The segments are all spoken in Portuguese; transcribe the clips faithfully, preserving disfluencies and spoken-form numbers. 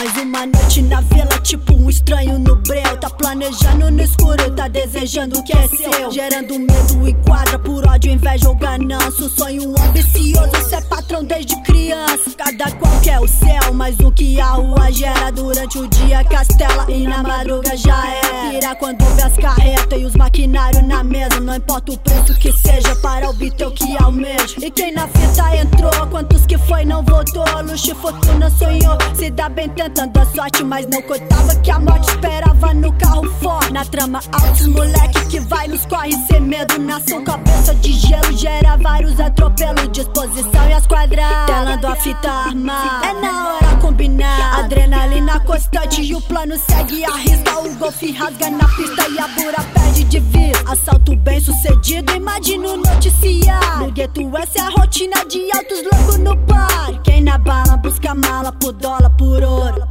Mais uma noite na vila, tipo um estranho no breu. Tá planejando no escuro, tá desejando o que é seu. Gerando medo e quadra por ódio, inveja ou ganância. Um sonho ambicioso, cê é patrão desde criança. Cada qual quer o céu, mas o que a rua gera. Durante o dia castela e na madruga já é. Pira quando vê as carretas e os maquinários na mesa. Não importa o preço que seja para obter o que almeja. E quem na fita entrou, quantos que foi não voltou. Luxo e fortuna sonhou, se dá bem tentando a sorte, mas não contava que a morte esperava no carro forte. Na trama altos moleque que vai nos corre sem medo. Nação cabeça de gelo, gera vários atropelos. Disposição e as quadradas, telando a fita armada. É na hora combinar, adrenalina constante e o plano segue a risca. O golfe rasga na pista e a bura perde de vista. Assalto bem sucedido, imagina o noticiário. No gueto essa é a rotina de altos loucos no par. Quem na bala busca mala por dólar, por ouro.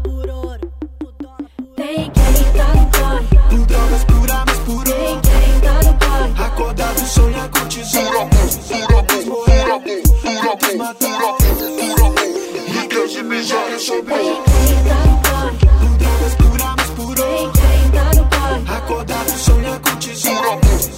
Tem quem tá no corre, por drogas, por armas, por tem ouro. quem tá no corre, Acordado sonha com tesouro. Riqueza e miséria sobre tem quem tá no corre, por drogas, por armas, por tem ouro. quem tá no corre, Acordado sonha com tesouro.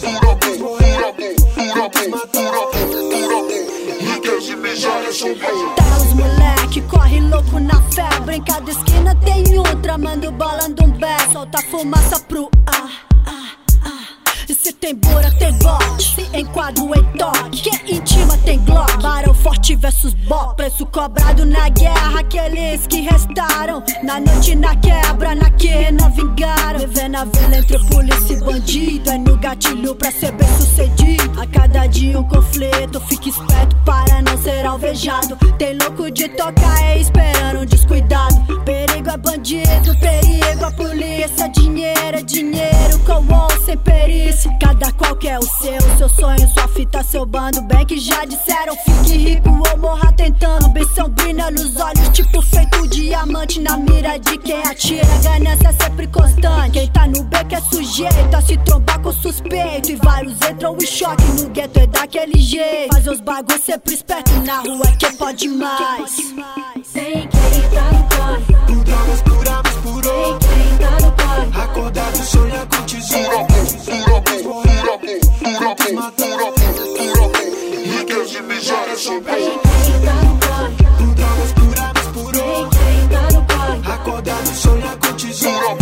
Riqueza e miséria sobre Tá os moleque, corre louco na fé. Brincada esquina tem um, tramando bola um bé. Solta fumaça pro ar, ah, ah. E se tem bura, tem bote. Se enquadro em toque, quem intima tem glock. Barão forte versus bop, preço cobrado na guerra. Aqueles que restaram, na noite na quebra, na que não vingaram. Viver na vila entre polícia e bandido, é no gatilho pra ser bem sucedido. A cada dia um conflito, fique esperto para não ser alvejado. Tem louco de tocar é esperando um descuidado. Perigo é bandido, perigo a polícia. Dinheiro é dinheiro, com ou sem perícia. Cada qual quer o seu, seu sonho, sua fita, seu bando. Bem que já disseram, fique rico ou morra tentando. Ambição brilha nos olhos, tipo feito diamante na mira de quem atira. Ganância é sempre constante, quem tá no beco é sujeito a se trombar com suspeito. E vários entram em choque, no gueto é daquele jeito. Fazer os bagulhos sempre esperto, na rua que pode mais. tem quem tá no corre, por drogas, por armas, por ouro. tem quem tá no corre, Acordado sonha com tesouro. Riqueza e miséria sobre tem quem tá no corre, por drogas, por armas, por tem ouro. quem tá no corre, Acordado sonha com tesouro.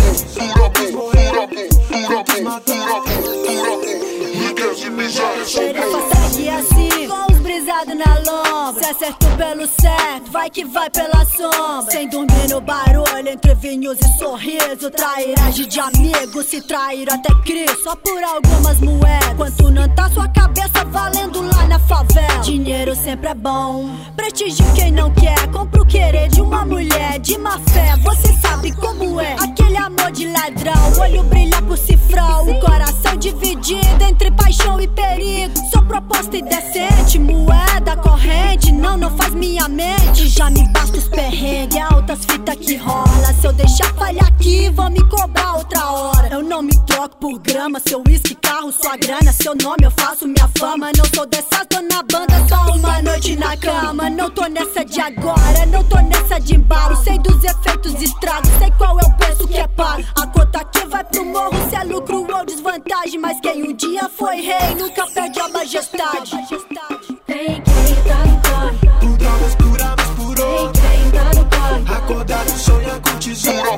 Riqueza e miséria sobre Xerefa segue assim, com os brisados na lombra. Se acertou pelo certo, vai que vai pela sombra. Sem dormir no barulho, entre vinhos e sorriso. Trairagem de amigos, se traíram até Cristo. Só por algumas moedas, quanto não tá sua cabeça valendo lá na favela. Dinheiro sempre é bom, prestígio quem não quer. Compra o querer de uma mulher de má fé. Você sabe como é, aquele amor de ladrão. Olho brilha por cifrão, o coração dividido entre paixão e perigo. Sou proposta indecente, moeda corrente. Não, não faz minha mente, já me basta os perrengues. Altas fitas que rola, se eu deixar falhar aqui vão me cobrar outra hora. Eu não me troco por grama, seu uísque, carro, sua grana. Seu nome eu faço minha fama, não sou dessas, tô na banda só uma noite na cama. Não tô nessa de agora, não tô nessa de embalo. Sei dos efeitos estragos, sei qual é o preço que é pago. A conta que vai pro morro, se é lucro ou desvantagem. Mas quem um dia foi rei, nunca perde a majestade. tem quem tá no corre, por drogas, por armas, por tem ouro. quem tá no corre, Acordado sonha com tesouro.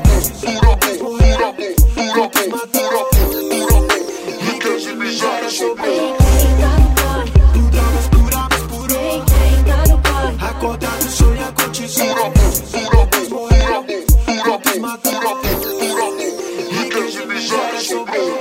Riqueza e miséria sobre tem quem tá no corre, por drogas, por armas, por tem ouro. quem tá no corre, Acordado sonha com tesouro. Riqueza e miséria sobre